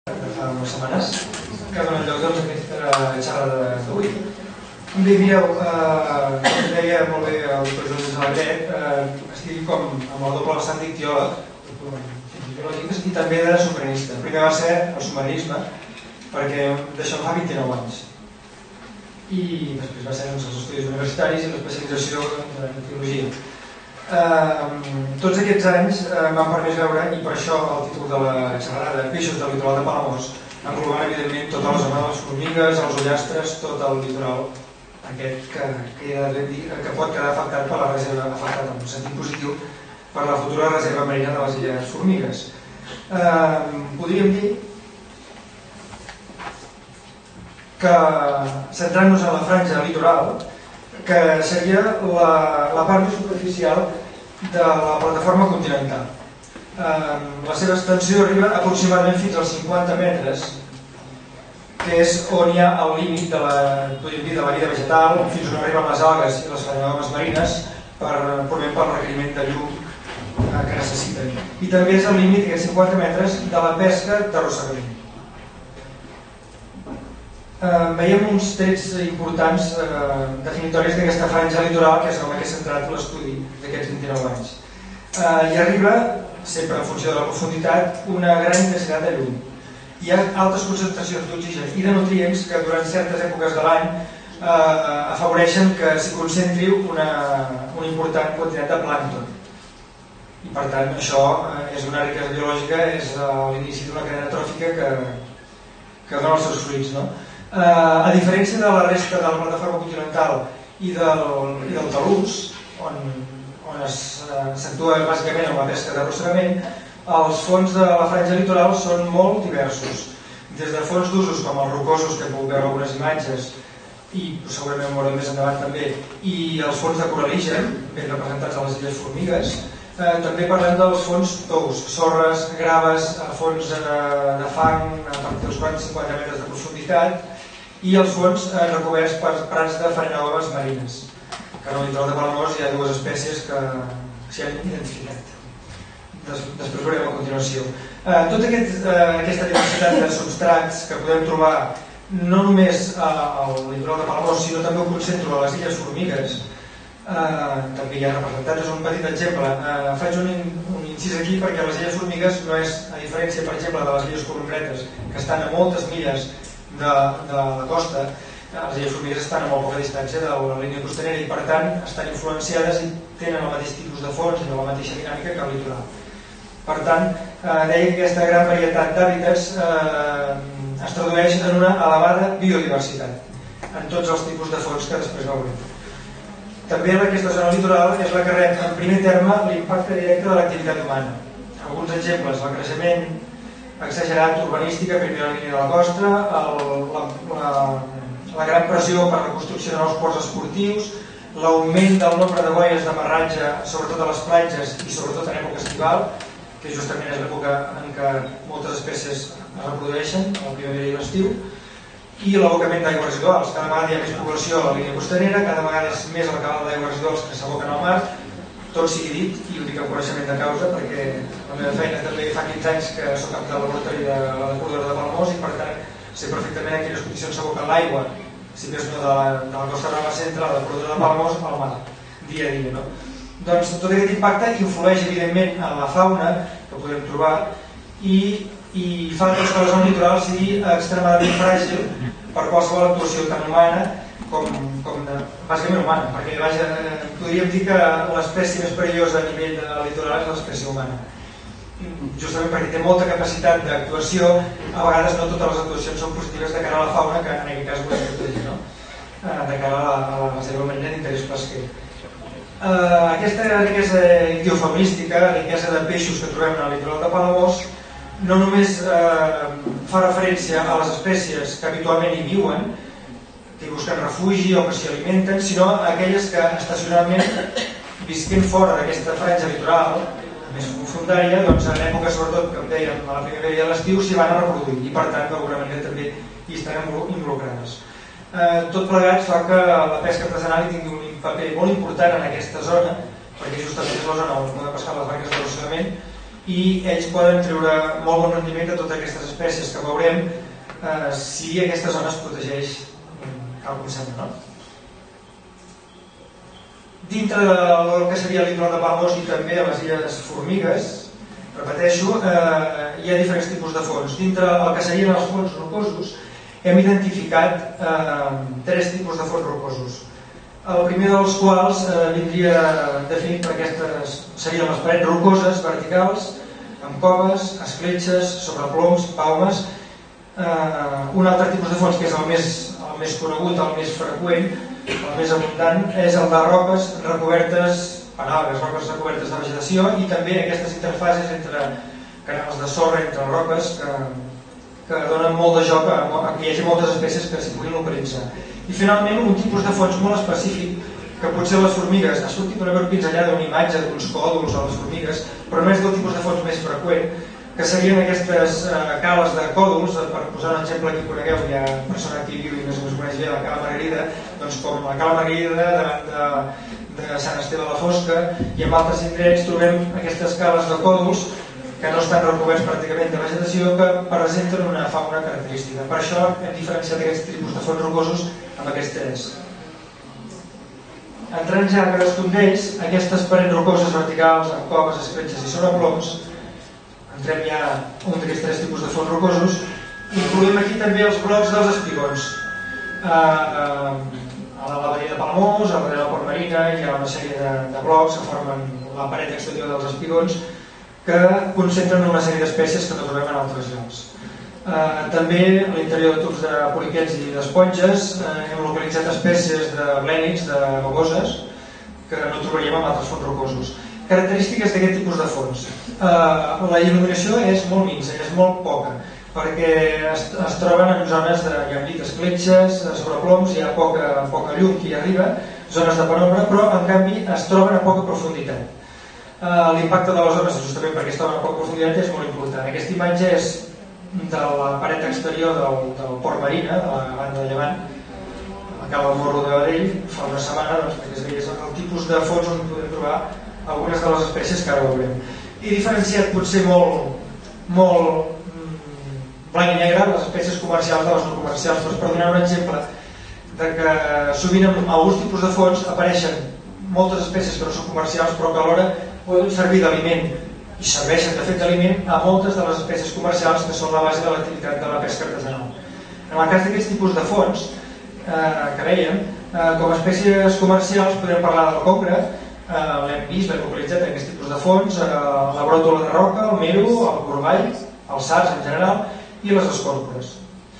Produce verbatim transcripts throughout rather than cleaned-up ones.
de fa unes setmanes, que donen lloc doncs, a aquesta xerrada d'avui. Com bé dieu, eh, com deia molt bé el doctor Josep Salabret, eh, estic com amb el doble vessant d'ictiòleg, científic i també de submarinista. Primer va ser el submarinisme, perquè d'això fa vint-i-nou anys. I després va ser doncs, els estudis universitaris i l'especialització en meteorologia. Uh, tots aquests anys uh, m'han permès veure, i per això el títol de la xerrada, Peixos del litoral de Palamós, englobant evidentment tota la zona de les formigues, els ullastres, tot el litoral aquest que, que, ha de dir, que pot quedar afectat per la reserva, afectat en un sentit positiu, per la futura reserva marina de les illes Formigues. Uh, podríem dir que, centrant-nos en la franja litoral, que seria la, la part més superficial de la plataforma continental. Eh, la seva extensió arriba aproximadament fins als cinquanta metres, que és on hi ha el límit de la, podríem dir, de la vida vegetal, fins on arriben les algues i les faneromes marines per, per el requeriment de llum eh, que necessiten. I també és el límit d'aquests cinquanta metres de la pesca d'arrossegament. Uh, veiem uns trets importants uh, definitoris d'aquesta franja litoral, que és on he centrat l'estudi d'aquests vint-i-nou anys. Uh, hi arriba, sempre en funció de la profunditat, una gran intensitat de llum. Hi ha altes concentracions d'oxigen i de nutrients que durant certes èpoques de l'any uh, afavoreixen que s'hi concentri una, una important quantitat de plàncton. I per tant això uh, és una riquesa biològica, és uh, l'inici d'una cadena tròfica que, que dona els seus fruits, no? Uh, a diferència de la resta de la plataforma continental i del, i del talús, on, on s'actua uh, bàsicament amb la pesca d'arrossegament, els fons de la franja litoral són molt diversos. Des de fons d'usos com els rocosos, que puc veure algunes imatges, i segurament ho veurem més endavant també, i els fons de coraligen, ben representats a les illes Formigues. Uh, també parlem dels fons tous, sorres, graves, fons uh, de fang a partir dels quaranta a cinquanta metres de profunditat, i els fons eh, recoberts per prats de faneromes marines, que al litoral de Palamós hi ha dues espècies que s'hi han identificat. Des, després veurem a continuació. Eh, tota aquest, eh, aquesta diversitat de substrats que podem trobar no només eh, al litoral de Palamós, sinó també ho concentro a les illes Formigues, eh, també hi ha representats. És un petit exemple. Eh, faig un, un incís aquí perquè les illes Formigues no és, a diferència, per exemple, de les illes Columbretes, que estan a moltes milles De, de la costa, les illes Formigues estan a molt poca distància de la línia costanera i per tant estan influenciades i tenen el mateix tipus de fons i la mateixa dinàmica que el litoral. Per tant, eh, deia que aquesta gran varietat d'hàbitats eh, es tradueix en una elevada biodiversitat en tots els tipus de fons que després veurem. També aquesta zona litoral és la que rep en primer terme l'impacte directe de l'activitat humana. Alguns exemples: el creixement exagerat urbanística, primer a la línia de la costa, el, la, la, la gran pressió per la construcció de nous ports esportius, l'augment del nombre de boies d'amarratge, sobretot a les platges i sobretot en època estival, que justament és l'època en què moltes espècies es reprodueixen, a la primavera i l'estiu, i l'abocament d'aigües residuals. Cada vegada hi ha més població a la línia costanera, cada vegada és més el cabal d'aigües residuals que s'aboquen al mar. Tot sigui dit, i ho dic amb coneixement de causa, perquè la meva feina també fa quinze anys que soc cap del laboratori de la depuradora de Palamós i per tant sé perfectament en quines condicions s'aboca l'aigua, si més no de la, de la costa brava centre, la depuradora de Palamós, al mar, dia a dia. No? Doncs tot aquest impacte influeix evidentment en la fauna que podem trobar i, i fa doncs, que la zona litoral sigui extremadament fràgil per qualsevol actuació tan humana com, com de, bàsicament humana, perquè vaja, podríem dir que l'espècie més perillosa a nivell de litoral és l'espècie humana. Justament perquè té molta capacitat d'actuació, a vegades no totes les actuacions són positives de cara a la fauna, que en aquest cas volem protegir, no? De cara a la, a la reserva marina d'interès pesquer. Uh, aquesta riquesa ictiofaunística, riquesa de peixos que trobem al litoral de Palamós, no només uh, fa referència a les espècies que habitualment hi viuen, que busquen refugi o que s'hi alimenten, sinó aquelles que estacionalment visquent fora d'aquesta franja litoral més profundària, doncs en èpoques sobretot, com dèiem, a la primavera i a l'estiu s'hi van a reproduir i per tant d'alguna manera també hi estan involucrades. Eh, tot plegat fa que la pesca artesanal hi tingui un paper molt important en aquesta zona, perquè justament és la zona on poden pescar les barques d'arrossegament i ells poden treure molt bon rendiment de totes aquestes espècies que veurem eh, si aquesta zona es protegeix tal com sembla, no? Dintre del que seria el litoral de Palamós i també a les illes Formigues, repeteixo, eh, hi ha diferents tipus de fons. Dintre el que serien els fons rocosos hem identificat eh, tres tipus de fons rocosos. El primer dels quals eh, vindria definit per aquestes, serien les parets rocoses verticals, amb coves, escletxes, sobreploms, palmes. Eh, un altre tipus de fons, que és el més, el més conegut, el més freqüent, el més abundant, és el de roques recobertes per algues, roques recobertes de vegetació, i també aquestes interfases entre canals de sorra entre roques que, que donen molt de joc a, a que hi hagi moltes espècies que s'hi puguin localitzar. I finalment un tipus de fons molt específic que potser les formigues, ha sortit una veu pinzellada d'una imatge d'uns còdols a les formigues, però no és del tipus de fons més freqüent, que serien aquestes eh, cales de còdols. Per posar un exemple que conegueu, hi ha persona que hi viu i més o menys coneix bé la cala Margarida, doncs com la cala Margarida davant de, de Sant Esteve de la Fosca, i en altres indrets trobem aquestes cales de còdols que no estan recoberts pràcticament de vegetació, que presenten una fauna característica. Per això hem diferenciat aquests tipus de fons rocosos amb aquests tres. Entrant ja a cadascun d'ells, aquestes parets rocoses verticals amb coves, escletxes i sobreploms, entrem ja un d'aquests tres tipus de fons rocosos. Incloem aquí també els blocs dels espigons. A la badia de Palamós, a la de la Port Marina, hi ha una sèrie de, de blocs que formen la paret exterior dels espigons, que concentren una sèrie d'espècies que no trobem en altres llocs. Eh, també a l'interior de tubs de poliquets i d'esponges eh, hem localitzat espècies de blènids, de bagoses, que no trobaríem en altres fons rocosos. Característiques d'aquest tipus de fons. Eh, la il·luminació és molt minsa, és molt poca, perquè es, es troben en zones de, hi ha dit, escletxes, sobreploms, hi ha poca, poca llum que hi arriba, zones de penombra, però en canvi es troben a poca profunditat. Uh, l'impacte de les zones, justament perquè estaven a poca profunditat, és molt important. Aquesta imatge és de la paret exterior del, del Port Marina, de la banda de llevant, a la cala del Morro de Badell, fa una setmana, doncs, perquè es veiés el tipus de fons on podem trobar algunes de les espècies que ara veurem. I diferenciat potser molt, molt mm, blanc i negre, les espècies comercials de les no comercials, doncs, per donar un exemple de que sovint en alguns tipus de fons apareixen moltes espècies que no són comercials, però que alhora poden servir d'aliment i serveixen de fet d'aliment a moltes de les espècies comercials que són la base de l'activitat de la pesca artesanal. En el cas d'aquests tipus de fons eh, que veiem, eh, com a espècies comercials podem parlar del congre, eh, l'hem vist, l'hem localitzat en aquests tipus de fons, eh, la bròtola de roca, el mero, el corball, els sards en general i les escòrpores.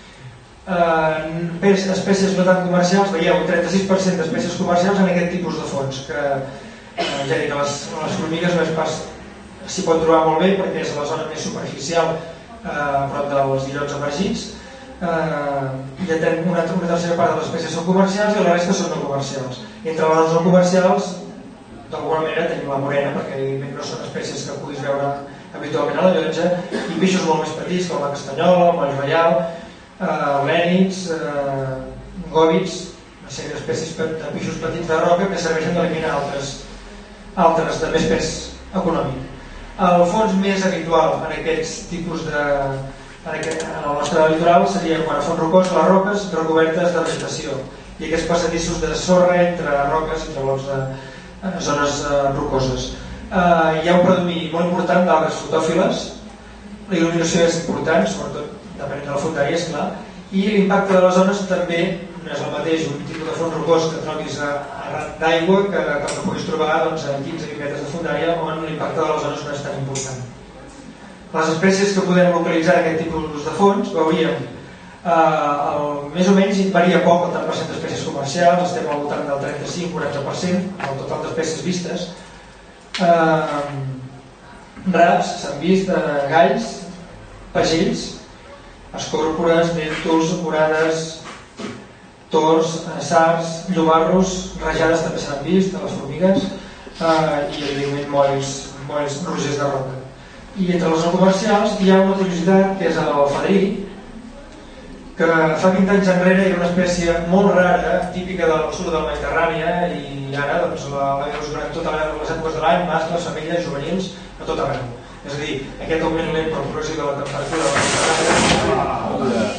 Eh, espècies no tan comercials, veieu un trenta-sis per cent d'espècies comercials en aquest tipus de fons, que Eh, ja dic que les, les formigues no és pas s'hi pot trobar molt bé perquè és la zona més superficial eh, a prop dels illots emergits. Eh, ja tenim una, una tercera part de les espècies són comercials i la resta són no comercials. Entre les no comercials d'alguna manera tenim la morena, perquè no són espècies que puguis veure habitualment a la llotja, i peixos molt més petits com la castanyola, el moll reial, eh, lènids, eh, gòbits, una sèrie d'espècies de peixos petits de roca que serveixen d'aliment a altres altres de més pes econòmic. El fons més habitual en aquests tipus de... en, aquest, en el nostre litoral seria, quan a fons rocós, les roques recobertes de vegetació i aquests passadissos de sorra entre roques, entre blocs de eh, zones eh, rocoses. Eh, hi ha un predomini molt important d'algues fotòfiles, la il·luminació és important, sobretot depenent de la fondària, és clar, i l'impacte de les zones també no és el mateix un tipus de fons rocós que trobis a, a rat d'aigua que, que el que puguis trobar doncs, a quinze vint metres de fondària, on l'impacte de les zones no és tan important. Les espècies que podem localitzar en aquest tipus de fons veuríem eh, el, més o menys varia poc el tant per cent d'espècies comercials, estem al voltant del trenta-cinc a quaranta per cent el total d'espècies vistes. Eh, raps s'han vist, eh, galls, pagells, escòrpores, nèntols, morades, tors, sards, llobarros, rajades també s'han vist, de les formigues, eh, i evidentment molls, molls rogers de roca. I entre les no comercials hi ha una curiositat que és el fadrí, que fa vint anys enrere era una espècie molt rara, típica del sud de la Mediterrània, i ara doncs, la, la veus durant totes les èpoques de l'any, mascles, femelles, juvenils, a tot arreu. És a dir, aquest augment lent per progressió de la temperatura de la Mediterrània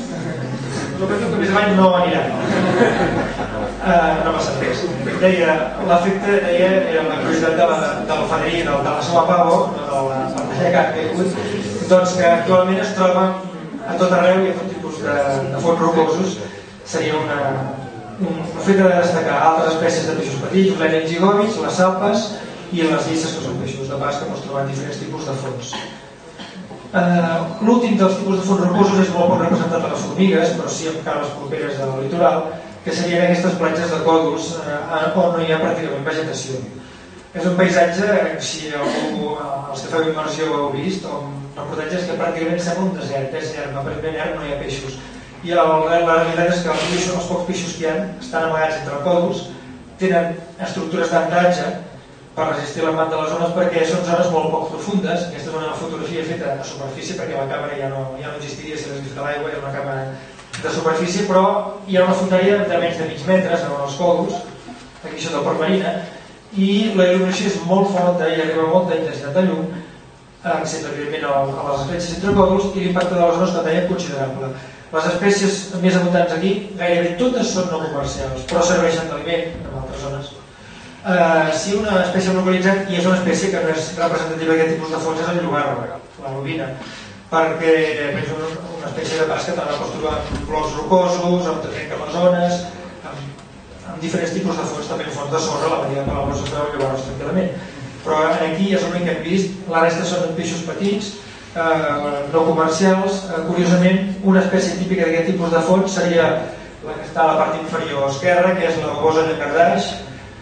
que més avall no anirà. Uh, no passa res. Deia, l'efecte deia, era la curiositat de la, del fadrí, del de la Sala Pavo, no de la pantalla que ha caigut, doncs que actualment es troba a tot arreu i a tot tipus de, de fons rocosos. Seria una, un, un fet de destacar altres espècies de peixos petits, els lènens i gòbits, les salpes i les llisses, que són peixos de pas que pots trobar en diferents tipus de fons. Uh, L'últim dels tipus de fons rocosos és molt poc representat a les formigues, però sí en cares properes del litoral, que serien aquestes platges de còdols uh, on no hi ha pràcticament vegetació. És un paisatge, si algú, els que feu immersió ho heu vist, on reportatges que pràcticament sembla un desert, és erm, aparentment erm, no hi ha peixos. I el, la realitat és que els, peixos, els pocs peixos que hi ha estan amagats entre còdols, tenen estructures d'ancoratge per resistir l'embat de les ones perquè són zones molt poc profundes. Aquesta és una fotografia feta a superfície perquè la càmera ja no, ja no existiria si l'hagués fet a l'aigua, era una càmera de superfície, però hi ha una fondària de menys de mig metres en els còdols, aquí això del Port Marina, i la il·luminació és molt forta i arriba a molta intensitat de llum, excepte evidentment a les espècies entre còdols, i l'impacte de les ones també és considerable. Les espècies més abundants aquí gairebé totes són no comercials, però serveixen d'aliment en altres zones. Uh, si una espècie localitzat, i és una espècie que no és representativa d'aquest tipus de fons, és el llobarro, la lubina, perquè és una espècie de pas que també pots trobar en blocs rocosos, on te trenquen les zones, amb, amb diferents tipus de fons, també en fons de sorra, la majoria de palabres es veu el llobarro tranquil·lament. Però aquí és l'únic que hem vist, la resta són peixos petits, uh, no comercials. Uh, curiosament, una espècie típica d'aquest tipus de fons seria la que està a la part inferior esquerra, que és la babosa de Cardaix.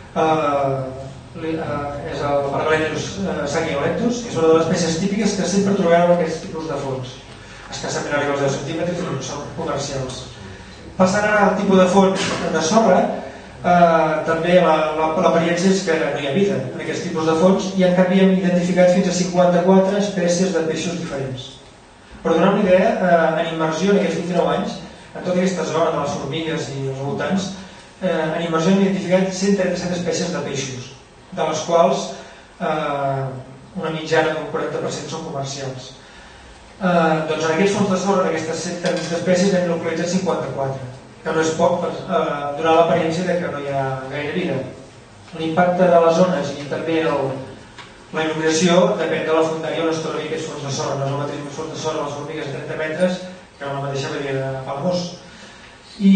Uh, uh, és el Paraglenus uh, sanguinolectus, que és una de les espècies típiques que sempre trobeu en aquests tipus de fons. Escassament arriba als deu centímetres i són comercials. Passant ara al tipus de fons de sorra, uh, també l'apariència és que no hi ha vida en aquests tipus de fons, i en canvi hem identificat fins a cinquanta-quatre espècies de peixos diferents. Per donar una idea, uh, en immersió en aquests vint-i-nou anys, en tota aquesta zona de les formigues i els voltants, Eh, en immersió hem identificat cent trenta-set espècies de peixos, de les quals eh, una mitjana d'un quaranta per cent són comercials. Eh, doncs en aquests fons de sorra, en aquestes cent trenta-set espècies, hem localitzat cinquanta-quatre, que no és poc per eh, donar l'apariència de que no hi ha gaire vida. L'impacte de les zones i també el, la il·luminació depèn de la fondària on es trobi aquests fons de sorra. No és el mateix un fons de sorra a les formigues a trenta metres que a la mateixa badia de Palamós. I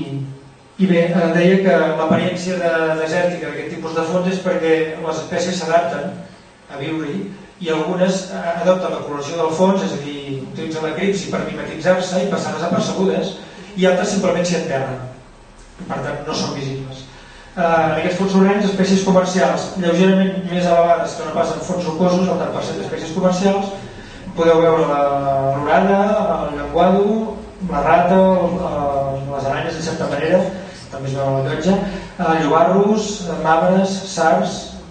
I bé, deia que l'apariència de desèrtica d'aquest tipus de fons és perquè les espècies s'adapten a viure-hi i algunes adopten la coloració del fons, és a dir, utilitzen l'eclipsi per mimetitzar-se i passar desapercebudes, i altres simplement s'hi enterren, per tant no són visibles. En aquests fons sorrencs, espècies comercials lleugerament més elevades que no pas en fons rocosos, el tant per cent d'espècies comercials, podeu veure l'orada, el llenguado, la rata, les aranyes de certa manera, també es veu a la llotja, llobarros, mabres, sards,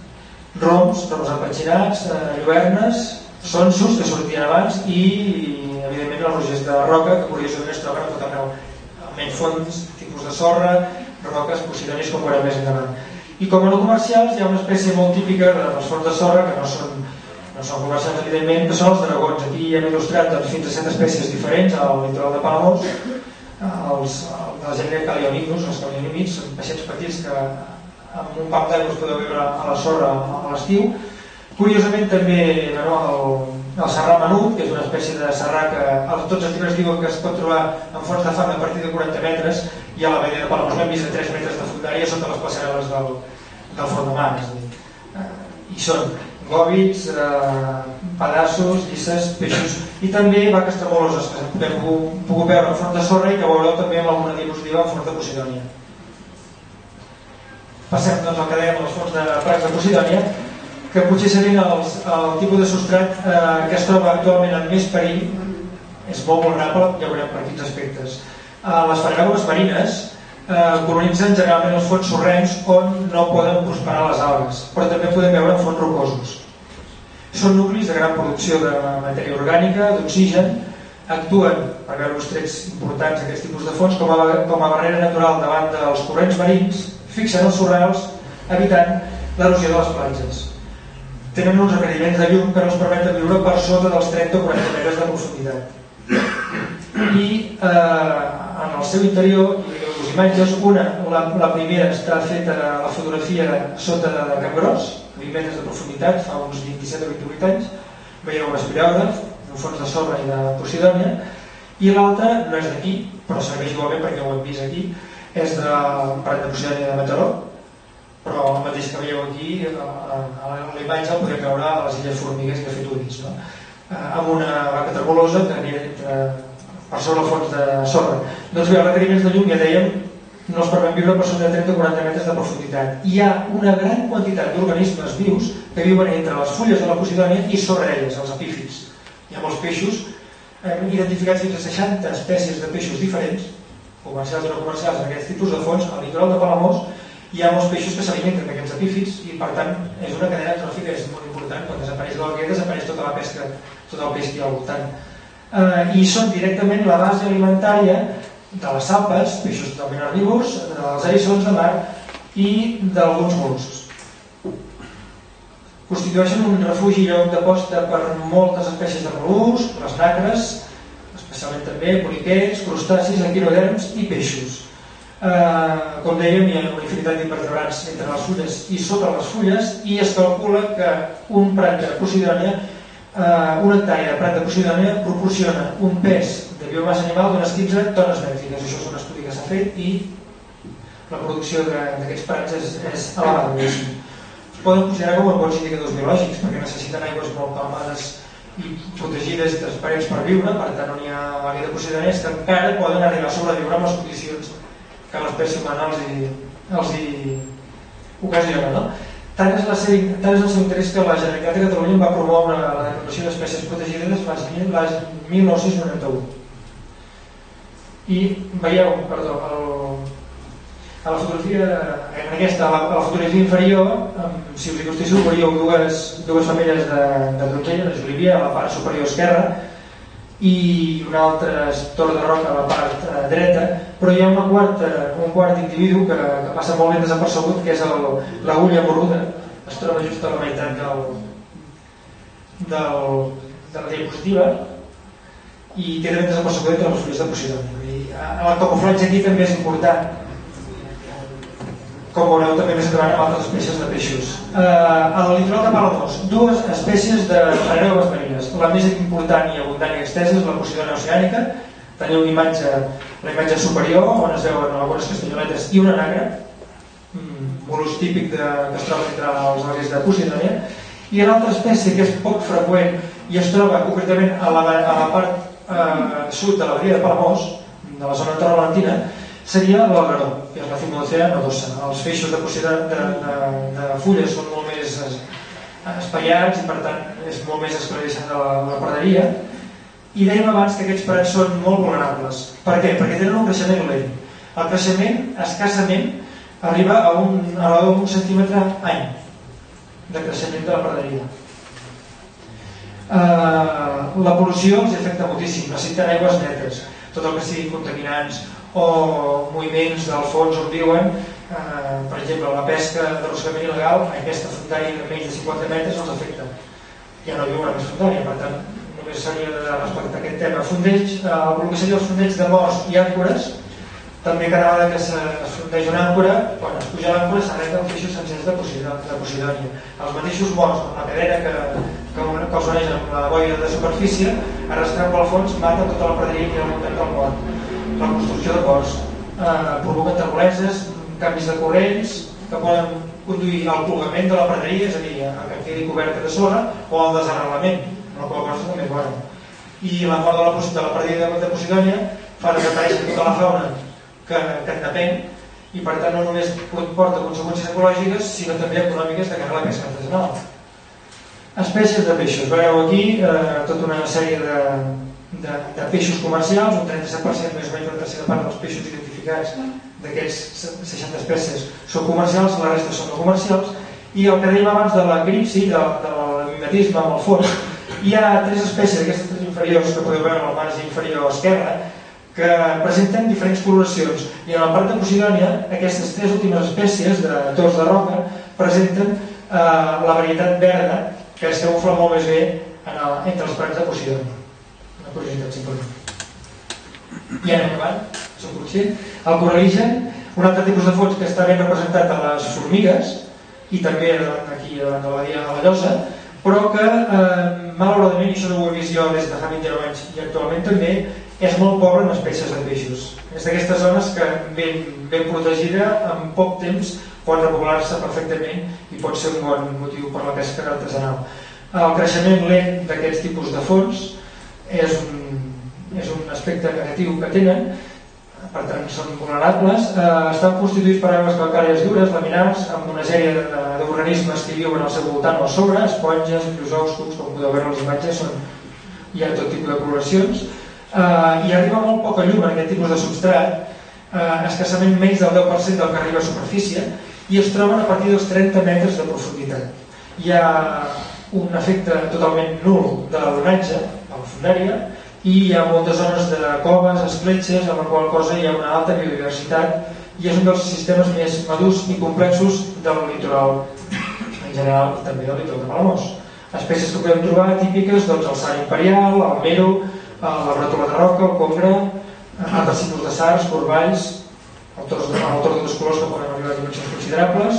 roms, roms empatxinats, lluernes, sonsos, que sortien abans, i evidentment els rogers de roca, que curiosament es troben a tot arreu, almenys fons, tipus de sorra, roques, posidonis, com veurem més endavant. I com a no comercials hi ha una espècie molt típica dels fons de sorra, que no són, no són comercials evidentment, que són els dragons. Aquí hem il·lustrat doncs, fins a set espècies diferents al litoral de Palamós. Els, de la gènere Calioninus, els Calionímids, són peixets petits que amb un pam d'aigua es podeu veure a la sorra a l'estiu. Curiosament també bueno, el, el serrà menut, que és una espècie de serrà que tots els llibres diuen que es pot trobar en fons de fang a partir de quaranta metres, i a la badia de Palamós l'hem vist a tres metres de fondària sota les passarel·les del, del fons de mar. És a dir, i són gòbits, eh, pedassos, llisses, peixos, i també vaques tremoloses, que hem pogut veure en fons de sorra i que veureu també amb alguna diapositiva en fons de Posidònia. Passem doncs al que dèiem als fons de prats de Posidònia, que potser serien els, el tipus de substrat eh, que es troba actualment en més perill, és molt vulnerable, ja veurem per quins aspectes. Eh, les farinògomes marines eh, colonitzen generalment els fons sorrencs on no poden prosperar les algues, però també podem veure en fons rocosos. Són nuclis de gran producció de matèria orgànica, d'oxigen, actuen, per veure uns trets importants d'aquests tipus de fons, com a, com a barrera natural davant dels corrents marins, fixen els sorrals, evitant l'erosió de les platges. tenen uns requeriments de llum que no els permeten viure per sota dels trenta o quaranta metres de profunditat. I eh, en el seu interior hi ha dues imatges. Una, la, la primera està feta a la fotografia sota de Can Gros, a vint metres de profunditat, fa uns vint-i-set o vint-i-vuit anys. Veieu un espireògraf, un fons de sorra i de Posidònia. I l'altra no és d'aquí, però serveix igualment perquè ho hem vist aquí, és de Prat de Posidònia de Mataró, però el mateix que veieu aquí, a la imatge el podem veure a les Illes Formigues que ha fet Udis, no? Amb una vaca trabolosa que anirà entre, per sobre el fons de sorra. Doncs bé, els requeriments de llum, ja dèiem, no els permet viure per sota de trenta o quaranta metres de profunditat. Hi ha una gran quantitat d'organismes vius que viuen entre les fulles de la Posidònia i sobre elles, els epífits. Hi ha molts peixos, hem identificat fins a seixanta espècies de peixos diferents, comercials o no comercials, en aquests tipus de fons. Al litoral de Palamós hi ha molts peixos que s'alimenten d'aquests epífits i, per tant, és una cadena tròfica és molt important. Quan desapareix l'alguer, desapareix tota la pesca, tot el peix que hi ha al voltant. Eh, I són directament la base alimentària de les salpes, peixos totalment herbívors, dels eriçons de mar i d'alguns mol·luscs. Constitueixen un refugi i lloc de posta per moltes espècies de mol·luscs, les nacres, especialment també poliquets, crustacis, equinoderms i peixos. Eh, com dèiem, hi ha una infinitat d'invertebrats entre les fulles i sota les fulles, i es calcula que un prat de Posidònia, eh, una hectàrea de prat de Posidònia proporciona un pes de biomassa animal d'unes quinze tones mètriques. Això és un estudi que s'ha fet i la producció d'aquests prats és, és elevada. Es poden considerar com a bons indicadors biològics perquè necessiten aigües molt calmades i protegides i transparents per viure. Per tant, on hi ha àrea de Posidònies que encara poden arribar a sobreviure amb les condicions que l'espècie humana els hi, els hi ocasiona, no? Tant és, la seva, tant és el seu interès que la Generalitat de Catalunya va promoure la declaració d'espècies protegides l'any mil nou-cents noranta-u. I veieu, perdó, el, a la fotografia, en aquesta, a la, a la fotografia inferior, si us acosteu, veieu dues, dues femelles de, de donzella, de Jolivia, a la part superior esquerra, i un altre tor de roca a la part eh, dreta, però hi ha una quarta, un quart individu que, que passa molt ben desapercebut, que és l'agulla morruda. Es troba just a la meitat del, del, de la diapositiva i queda ben desapercebut entre les fulles de Posidònia. El camuflatge aquí també és important, com veureu també més endavant amb altres espècies de peixos. Eh, al litoral de Palamós, dues espècies de aeròbes marines. La més important i abundant i extensa és la Posidònia oceànica. Teniu una imatge, la imatge superior, on es veuen algunes castanyoletes i una nacra, mol·lusc típic de, que es troba entre els alguers de Posidònia. I l'altra espècie, que és poc freqüent i es troba concretament a la, a la part eh, sud de la badia de Palamós, de la zona tarolentina, seria l'algaró, que és la Cimolocea nodosa. Els feixos de, de, de, de fulles són molt més espaiats i per tant és molt més esclarissant de la, la praderia. I dèiem abans que aquests prats són molt vulnerables. Per què? Perquè tenen un creixement lent. El creixement escassament arriba a un, a un centímetre any de creixement de la praderia. Uh, la pol·lució els afecta moltíssim, necessiten aigües netes, tot el que siguin contaminants o moviments del fons on viuen, eh, per exemple la pesca d'arrossegament il·legal, aquesta frontària de menys de cinquanta metres els afecta. Ja no viuen a més frontària, per tant només s'hauria de respectar aquest tema. Fondeig, eh, el que seria els fondeig de morts i àncores, també cada vegada que es fondeja una àncora, quan es puja l'àncora s'arrenca els feixos sencers de Posidònia. Els mateixos morts, amb la cadena que, que, que els uneix amb la boia de superfície, arrastrant pel fons mata tota la praderia que hi ha al voltant del port. La construcció de ports eh, provoca turbulences, canvis de corrents que poden conduir al plogament de la praderia, és a dir, a que quedi coberta de sorra, o al desarrelament, la qual cosa també és bona. I la mort de la, de la praderia de Posidònia fa desaparèixer tota la fauna que, que en depèn, i per tant no només porta conseqüències ecològiques, sinó també econòmiques de cara a la pesca artesanal. Espècies de peixos. Veieu aquí eh, tota una sèrie de De, de peixos comercials, un trenta-set per cent, més o menys una tercera part dels peixos identificats d'aquests seixanta espècies són comercials, la resta són no comercials. I el que dèiem abans de la gripsi, de, de la mimetisme amb el fons, hi ha tres espècies d'aquestes tres inferiors que podeu veure al marge inferior esquerra que presenten diferents coloracions, i en la part de Posidònia aquestes tres últimes espècies de tors de roca presenten eh, la varietat verda que es camufla molt més bé entre els prats de Posidònia. Una curiositat, simplement. I anem acabant, som conscient. El coraligen, un altre tipus de fons que està ben representat a les formigues i també aquí davant de la dia de la llosa, però que eh, malauradament, i això no ho he vist jo des de fa vint anys i actualment també, és molt pobre en espècies de peixos. És d'aquestes zones que ben, ben protegida, en poc temps pot repoblar-se perfectament i pot ser un bon motiu per la pesca artesanal. El creixement lent d'aquests tipus de fons és un, és un aspecte negatiu que tenen, per tant són vulnerables. Eh, estan constituïts per aigües calcàries dures, laminars, amb una sèrie d'organismes que viuen al seu voltant o a sobre, esponges, criosous, cucs, com podeu veure a les imatges, són, hi ha tot tipus de coloracions. Uh, i arriba molt poca llum en aquest tipus de substrat, uh, escassament menys del deu per cent del que arriba a superfície, i es troben a partir dels trenta metres de profunditat. Hi ha un efecte totalment nul de l'onatge a la fondària i hi ha moltes zones de coves, escletxes, amb la qual cosa hi ha una alta biodiversitat i és un dels sistemes més madurs i complexos del litoral en general i també del litoral de Palamós. Espècies que podem trobar típiques, doncs, el sar imperial, el mero, la bròtola de roca, el congre, altres tipus de sars, corballs, autors de dos colors que poden arribar a dimensions considerables.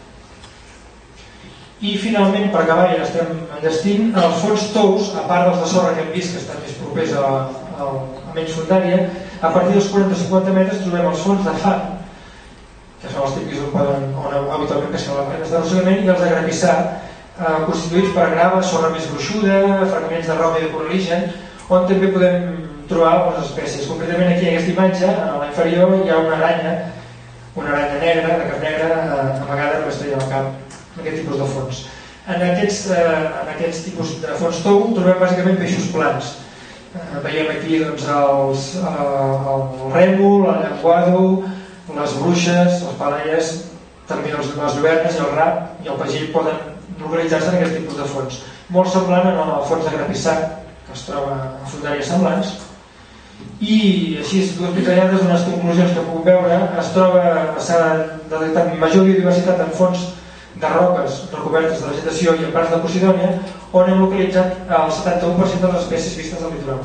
I finalment, per acabar, ja estem enllestint, els fons tous, a part dels de sorra que hem vist que estan més propers a, a, a menys fondària, a partir dels quaranta a cinquanta metres trobem els fons de fang, que són els típics on, poden, on habitualment pesquen les reines d'arrossegament, i els de grapissar, eh, constituïts per grava, sorra més gruixuda, fragments de roca i de coraligen, on també podem trobar algunes espècies. Concretament aquí, en aquesta imatge, a l'inferior, hi ha una aranya, una aranya negra, de cap negra, amagada amb l'estrella del cap, en aquest tipus de fons. En aquests, eh, en aquests tipus de fons tou trobem bàsicament peixos plans. Eh, veiem aquí doncs, els, eh, el rèmol, el llenguado, les bruixes, les palaies, també els, les lluernes i el rap i el pagell poden localitzar-se en aquest tipus de fons. Molt semblant en el fons de grapissar, que es troba a fondàries semblants, i així, dues pinzellades, unes conclusions que puc veure. Es troba, s'ha detectat major biodiversitat en fons de roques recobertes de vegetació i en parts de Posidònia, on hem localitzat el setanta-u per cent de les espècies vistes al litoral.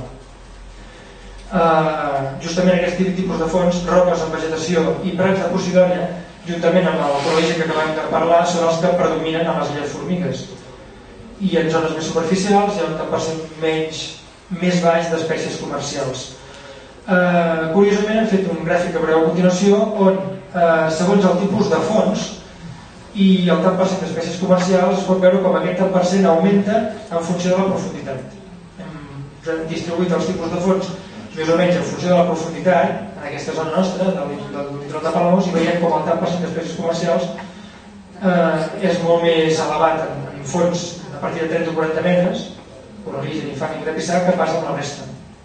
Uh, justament aquest tipus de fons, roques en vegetació i prats de Posidònia, juntament amb el coraligen que acabem de parlar, són els que predominen a les illes Formigues. I en zones més superficials hi ha un tant per cent menys, més baix d'espècies comercials. Eh, curiosament hem fet un gràfic que veureu a continuació on, eh, segons el tipus de fons i el tant per cent d'espècies comercials, es pot veure com aquest tant per cent augmenta en funció de la profunditat. Hem distribuït els tipus de fons més o menys en funció de la profunditat en aquesta zona nostra, del litoral de Palamós, i veiem com el tant per cent d'espècies comercials eh, és molt més elevat en, en fons a partir de trenta o quaranta metres, coraligen i fang i grapissar, que passa amb la resta.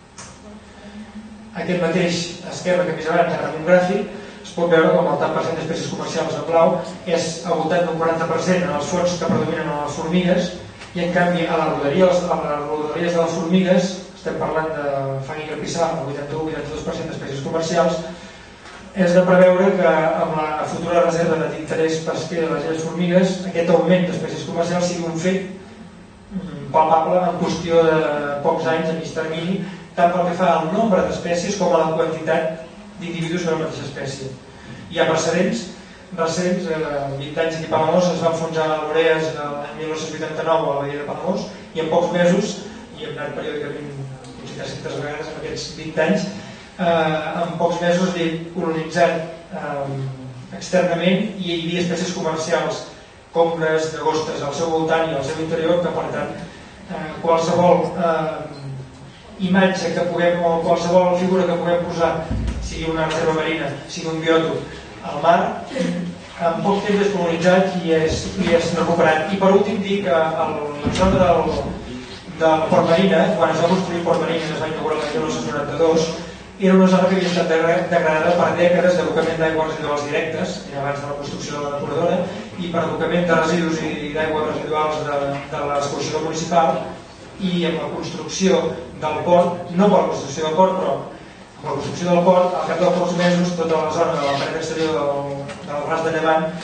Aquest mateix esquema que hem vist abans en un gràfic es pot veure com el tant per cent d'espècies comercials en blau és al voltant d'un quaranta per cent en els fons que predominen en les formigues, i en canvi a les rodaries, a les rodaries de les formigues, estem parlant de fang i grapissar, el vuitanta-u a vuitanta-dos per cent d'espècies comercials. És de preveure que amb la futura reserva d'interès pesquer de les illes Formigues aquest augment d'espècies comercials sigui un fet palpable en qüestió de pocs anys a mig termini, tant pel que fa al nombre d'espècies com a la quantitat d'individus de la mateixa espècie. Hi ha precedents recents, eh, vint anys aquí a Palamós es va enfonsar l'Oreas en mil nou-cents vuitanta-nou a la badia de Palamós, i en pocs mesos, i hem anat periòdicament tres-centes vegades en aquests vint anys, eh, en pocs mesos es havia colonitzat eh, externament, i hi havia espècies comercials, congres, llagostes al seu voltant i al seu interior, que per tant eh, qualsevol eh, imatge que puguem, o qualsevol figura que puguem posar, sigui una reserva marina, sigui un biòtop al mar, en poc temps és colonitzat i és, i és recuperat. I per últim dir que la zona del, del Port Marina, quan es va construir el Port Marina, es va inaugurar l'any mil nou-cents noranta-dos, era una zona que havia estat degradada per dècades d'abocament d'aigües residuals directes, abans de la construcció de la depuradora, i per abocament de residus i d'aigües residuals de, de l'escorxador municipal, i amb la construcció del port, no per la construcció del port, però amb la construcció del port, al cap de pocs mesos, tota la zona de la paret exterior del, del ras de llevant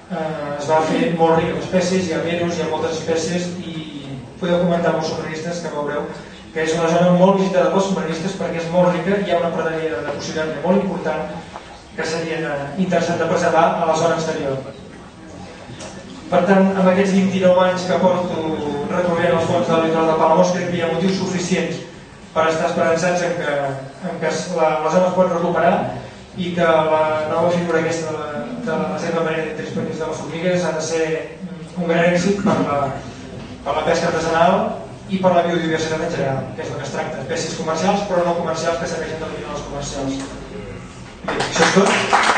es va fer molt ric en espècies, hi ha virus, hi ha moltes espècies i podeu comentar amb els submarinistes que veureu que és una zona molt visitada pels submarinistes perquè és molt rica i hi ha una praderia de possibilitat molt important que seria interessant de preservar a la zona exterior. Per tant, amb aquests vint-i-nou anys que porto recorrent els fons del litoral de Palamós, crec que hi ha motius suficients per estar esperançats en que, en que la, la zona es pot recuperar i que la nova figura aquesta de la, de la reserva marina d'interès pendents de les formigues ha de ser un gran èxit per la, per la pesca artesanal i per la biodiversitat en general, que és el que es tracta, espècies comercials però no comercials que serveixen d'eliminar les comercials. Bé, això és tot.